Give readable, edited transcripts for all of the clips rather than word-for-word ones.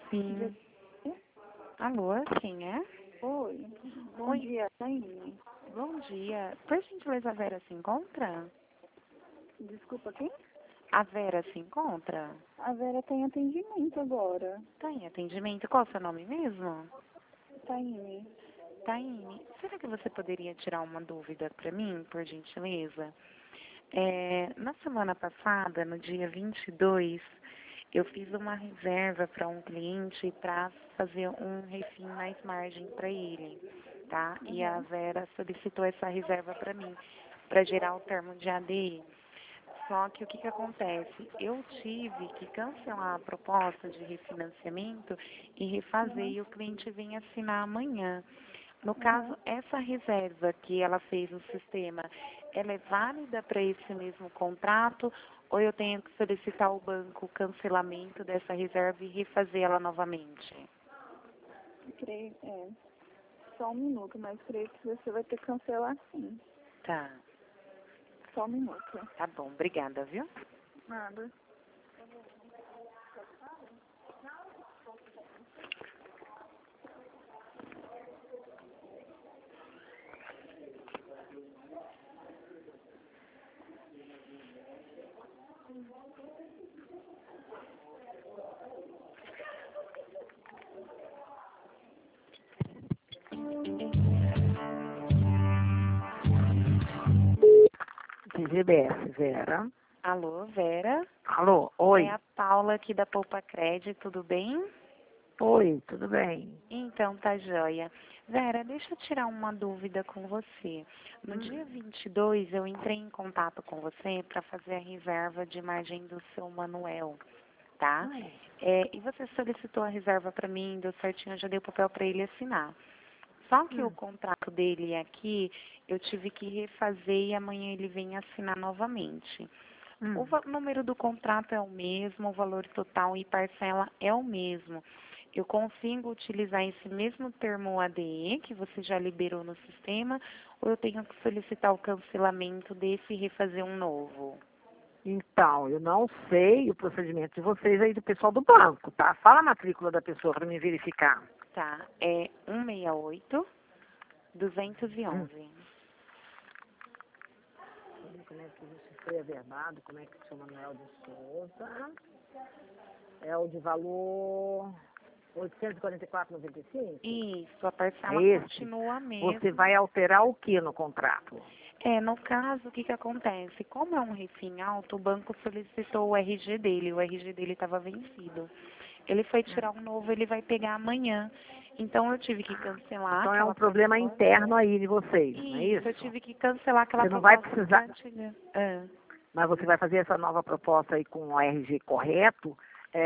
Sim. Alô, quem é? Oi, bom Oi. dia, Taine. Bom dia. Por gentileza, a Vera se encontra? Desculpa, quem? A Vera se encontra? A Vera tem atendimento agora. Tá em atendimento. Qual é o seu nome mesmo? Taine. Taine, será que você poderia tirar uma dúvida para mim, por gentileza? Na semana passada, no dia 22, eu fiz uma reserva para um cliente para fazer um refim mais margem para ele, tá? E a Vera solicitou essa reserva para mim, para gerar o termo de ADI. Só que o que acontece? Eu tive que cancelar a proposta de refinanciamento e refazer, e o cliente vem assinar amanhã. No caso, essa reserva que ela fez no sistema, ela é válida para esse mesmo contrato ou eu tenho que solicitar ao banco o cancelamento dessa reserva e refazer ela novamente? Creio, só um minuto, mas creio que você vai ter que cancelar sim. Tá, Só um minuto. tá bom. Obrigada, viu? Nada. GBS, Vera. Alô, Vera? Alô, oi. É a Paula aqui da Poupa Crédito, tudo bem? Oi, tudo bem? Então, tá joia. Vera, deixa eu tirar uma dúvida com você. No dia 22, eu entrei em contato com você para fazer a reserva de margem do seu Manuel, tá? E você solicitou a reserva para mim, deu certinho, eu já dei o papel para ele assinar. Só que o contrato dele aqui, eu tive que refazer e amanhã ele vem assinar novamente. O número do contrato é o mesmo, o valor total e parcela é o mesmo. Eu consigo utilizar esse mesmo termo ADE que você já liberou no sistema ou eu tenho que solicitar o cancelamento desse e refazer um novo? Então, eu não sei o procedimento de vocês aí do pessoal do banco, tá? Fala a matrícula da pessoa para me verificar. Tá, é 168-211. Como é que isso foi averbado? Como é que o seu Manuel de Souza? É o de valor 844,95? Isso, a parcela É esse? continua a Você mesma. vai alterar o que no contrato? No caso, o que acontece? Como é um refim alto, o banco solicitou o RG dele, o RG dele estava vencido. Ele foi tirar um novo, ele vai pegar amanhã. Então, eu tive que cancelar Então é aquela um problema proposta. interno aí de vocês, não é Isso, eu isso? tive que cancelar aquela Você não vai proposta precisar, antiga. mas você vai fazer essa nova proposta aí com o RG correto,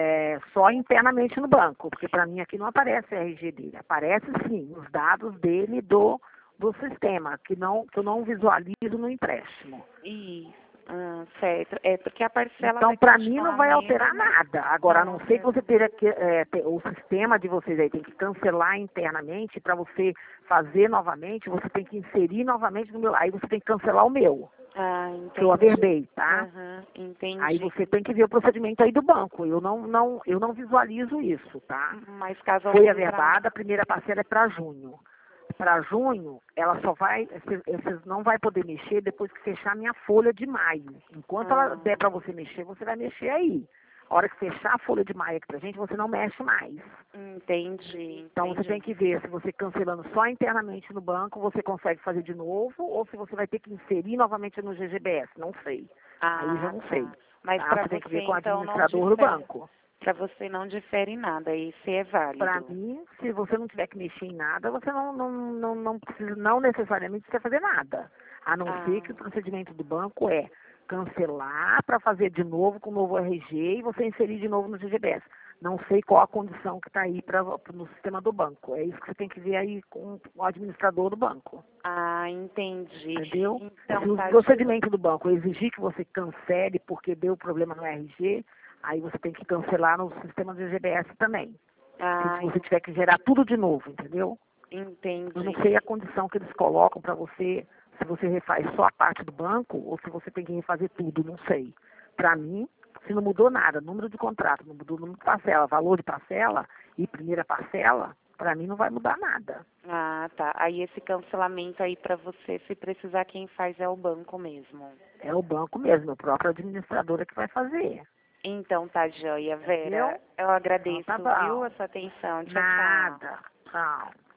só internamente no banco, porque para mim aqui não aparece o RG dele. Aparece sim os dados dele do sistema, que eu não visualizo no empréstimo. Isso, certo. É porque a parcela Então, vai para mim continuar não a vai alterar mesma. nada. Agora, a não ser que Certo. você teria que, o sistema de vocês aí tem que cancelar internamente para você fazer novamente, você tem que inserir novamente no meu, aí você tem que cancelar o meu, que eu Entendi. averbei, tá? Aham, Aí entendi. você tem que ver o procedimento aí do banco. Eu não visualizo isso, tá? Mas caso Foi algum averbada, a primeira parcela é para junho. Para junho, ela só vai, vocês não vai poder mexer depois que fechar a minha folha de maio. Enquanto ela der para você mexer, você vai mexer aí. A hora que fechar a folha de maio aqui pra gente, você não mexe mais. Entendi. Então você tem que ver se você cancelando só internamente no banco, você consegue fazer de novo, ou se você vai ter que inserir novamente no GGBS, não sei. Aí já não sei. Mas Tá? para Você tem que você, ver com o então, não administrador do difere. banco. Para você não difere nada, esse é Para válido. mim, se você não tiver que mexer em nada, você não precisa, não necessariamente precisa fazer nada. A não ser que o procedimento do banco é cancelar para fazer de novo com o novo RG e você inserir de novo no GGBS. Não sei qual a condição que está aí no sistema do banco. É isso que você tem que ver aí com o administrador do banco. Entendi. Entendeu? Então, Se o procedimento do banco exigir que você cancele porque deu problema no RG, aí você tem que cancelar no sistema do GGBS também. Se você tiver que gerar tudo de novo, entendeu? Entendi. Eu não sei a condição que eles colocam para você, se você refaz só a parte do banco ou se você tem que refazer tudo, não sei. Para mim, Se não mudou nada, número de contrato, não mudou número de parcela, valor de parcela e primeira parcela, para mim não vai mudar nada. Ah, tá. Aí esse cancelamento aí para você, se precisar, quem faz é o banco mesmo. É o banco mesmo, a própria administradora que vai fazer. Então tá joia, Vera. Entendeu? Eu agradeço, Então tá bom. viu, a sua atenção. Tchau, tchau. Nada. Tchau.